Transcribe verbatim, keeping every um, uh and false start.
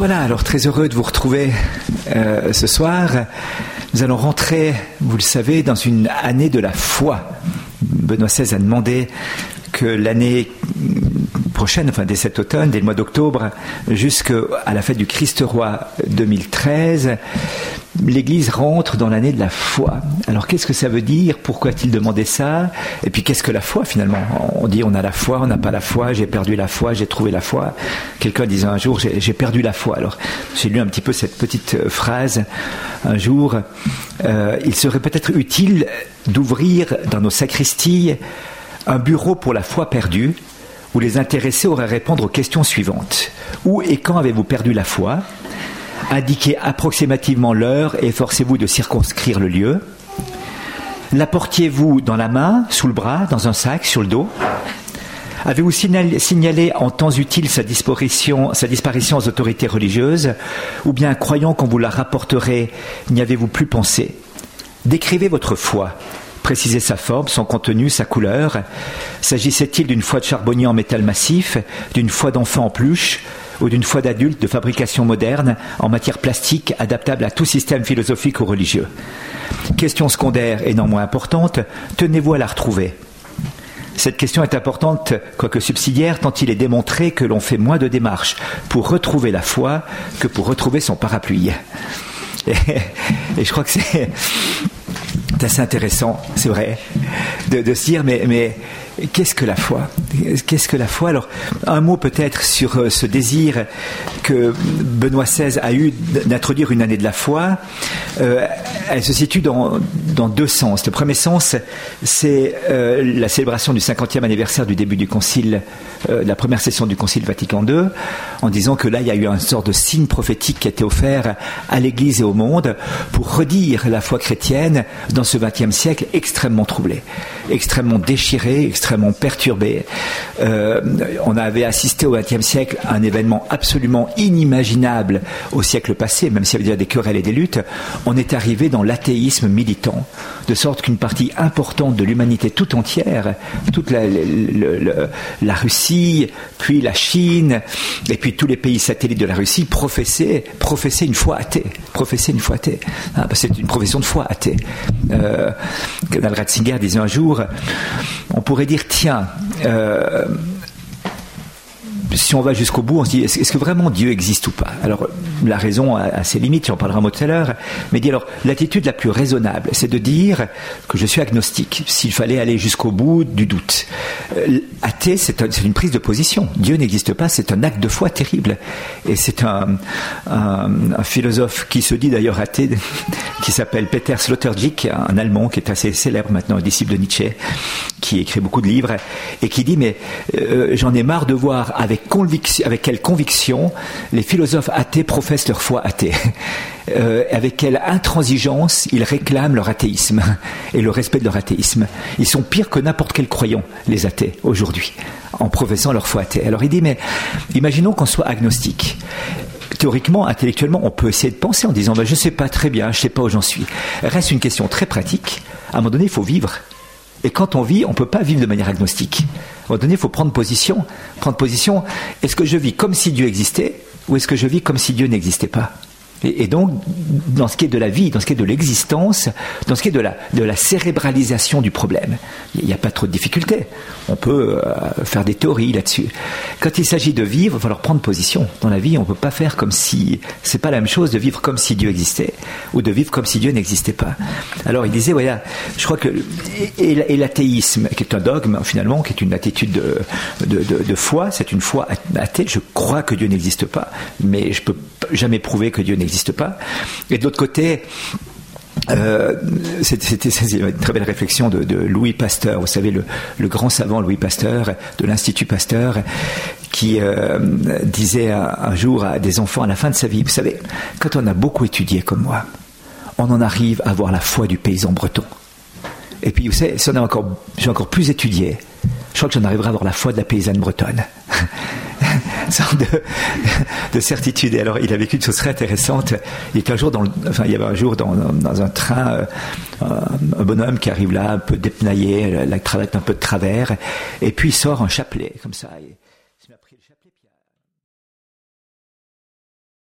Voilà, alors très heureux de vous retrouver euh, ce soir. Nous allons rentrer, vous le savez, dans une année de la foi. Benoît seize a demandé que l'année prochaine, enfin dès cet automne, dès le mois d'octobre, jusqu'à la fête du Christ-Roi deux mille treize, l'Église rentre dans l'année de la foi. Alors qu'est-ce que ça veut dire? Pourquoi a-t-il demandé ça? Et puis qu'est-ce que la foi finalement? On dit on a la foi, on n'a pas la foi, j'ai perdu la foi, j'ai trouvé la foi. Quelqu'un disait un jour j'ai, j'ai perdu la foi. Alors j'ai lu un petit peu cette petite phrase un jour. Euh, il serait peut-être utile d'ouvrir dans nos sacristies un bureau pour la foi perdue, où les intéressés auraient à répondre aux questions suivantes. Où et quand avez-vous perdu la foi? Indiquez approximativement l'heure et efforcez-vous de circonscrire le lieu. La portiez-vous dans la main, sous le bras, dans un sac, sur le dos? Avez-vous signalé, signalé en temps utile sa disparition, sa disparition aux autorités religieuses? Ou bien, croyant qu'on vous la rapporterait, n'y avez-vous plus pensé? Décrivez votre foi. Précisez sa forme, son contenu, sa couleur. S'agissait-il d'une foi de charbonnier en métal massif, d'une foi d'enfant en peluche, ou d'une foi d'adulte de fabrication moderne en matière plastique adaptable à tout système philosophique ou religieux? Question secondaire et non moins importante, tenez-vous à la retrouver? Cette question est importante, quoique subsidiaire, tant il est démontré que l'on fait moins de démarches pour retrouver la foi que pour retrouver son parapluie. Et, et je crois que c'est... C'est assez intéressant, c'est vrai, de, de se dire, mais, mais qu'est-ce que la foi? Qu'est-ce que la foi? Alors, un mot peut-être sur euh, ce désir que Benoît seize a eu d'introduire une année de la foi. Euh, elle se situe dans, dans deux sens. Le premier sens, c'est euh, la célébration du cinquantième anniversaire du début du concile, euh, de la première session du concile Vatican deux, en disant que là, il y a eu un sort de signe prophétique qui a été offert à l'Église et au monde pour redire la foi chrétienne dans ce vingtième siècle extrêmement troublé, extrêmement déchiré, extrêmement perturbé. Euh, on avait assisté au vingtième siècle à un événement absolument inimaginable au siècle passé, même s'il y avait déjà des querelles et des luttes. On est arrivé dans l'athéisme militant, de sorte qu'une partie importante de l'humanité tout entière, toute la, le, le, la Russie, puis la Chine, et puis tous les pays satellites de la Russie, professaient, professaient une foi athée. Professaient une foi athée. Ah, c'est une profession de foi athée. Euh, Bernard Ratzinger disait un jour, on pourrait dire, tiens, euh, si on va jusqu'au bout, on se dit, est-ce, est-ce que vraiment Dieu existe ou pas? Alors, la raison a, a ses limites, j'en parlerai un mot tout à l'heure, mais dit alors, l'attitude la plus raisonnable, c'est de dire que je suis agnostique, s'il fallait aller jusqu'au bout du doute. Euh, athée, c'est, un, c'est une prise de position. Dieu n'existe pas, c'est un acte de foi terrible. Et c'est un, un, un philosophe qui se dit d'ailleurs athée, qui s'appelle Peter Sloterdijk, un Allemand qui est assez célèbre maintenant, un disciple de Nietzsche, qui écrit beaucoup de livres, et qui dit, mais euh, j'en ai marre de voir avec, conviction, avec quelle conviction les philosophes athées professent leur foi athée. Euh, avec quelle intransigeance ils réclament leur athéisme et le respect de leur athéisme. Ils sont pires que n'importe quel croyant, les athées, aujourd'hui, en professant leur foi athée. Alors il dit, mais imaginons qu'on soit agnostique. Théoriquement, intellectuellement, on peut essayer de penser en disant ben, « je ne sais pas très bien, je ne sais pas où j'en suis ». Reste une question très pratique. À un moment donné, il faut vivre. Et quand on vit, on ne peut pas vivre de manière agnostique. À un moment donné, il faut prendre position. Prendre position, est-ce que je vis comme si Dieu existait ou est-ce que je vis comme si Dieu n'existait pas ? Et, et donc, dans ce qui est de la vie, dans ce qui est de l'existence, dans ce qui est de la, de la cérébralisation du problème, il n'y a pas trop de difficultés. On peut euh, faire des théories là-dessus. Quand il s'agit de vivre, il va falloir prendre position. Dans la vie, on ne peut pas faire comme si... C'est pas la même chose de vivre comme si Dieu existait ou de vivre comme si Dieu n'existait pas. Alors, il disait, voilà, je crois que... Et, et l'athéisme, qui est un dogme, finalement, qui est une attitude de, de, de, de foi, c'est une foi athée. Je crois que Dieu n'existe pas, mais je ne peux jamais prouver que Dieu n'existe pas. Et de l'autre côté, euh, c'était, c'était, c'était une très belle réflexion de, de Louis Pasteur, vous savez, le, le grand savant Louis Pasteur, de l'Institut Pasteur, qui euh, disait un, un jour à des enfants à la fin de sa vie, vous savez, quand on a beaucoup étudié comme moi, on en arrive à avoir la foi du paysan breton. Et puis, vous savez, si on a encore, j'ai encore plus étudié, je crois que j'en arriverai à avoir la foi de la paysanne bretonne. Sorte de, de certitude. Et alors, il a vécu une chose très intéressante. Il était un jour dans le, enfin, il y avait un jour dans, dans un train, euh, un bonhomme qui arrive là, un peu dépenaillé, la cravate un peu de travers, et puis il sort un chapelet, comme ça. Et,